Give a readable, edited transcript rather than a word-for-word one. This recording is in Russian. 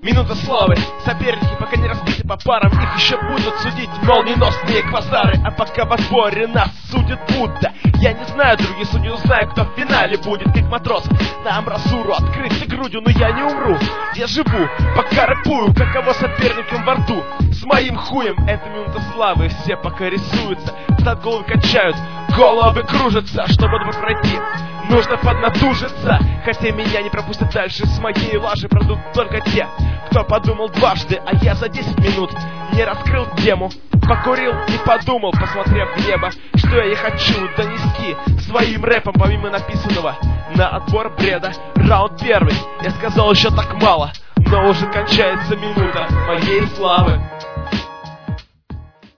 Минута славы. Соперники пока не разбиты по парам, их еще будут судить молниеносные квазары. А пока в отборе нас судит Будда. Я не знаю, другие судьи, но знаю, кто в финале будет. Как матрос на амбразуру, открытой грудью, но я не умру. Я живу, пока рэпую, каково соперникам во рту. С моим хуем это минута славы. Все пока рисуются, взад головы качают, головы кружатся. Чтобы пройти, нужно поднатужиться. Хотя меня не пропустят дальше, с моей лажи пройдут только те, кто подумал дважды. А я за 10 минут не раскрыл тему. Покурил и подумал, посмотрев в небо, что я и хочу донести своим рэпом, помимо написанного на отбор бреда. Раунд первый, я сказал еще так мало, но уже кончается минута моей славы.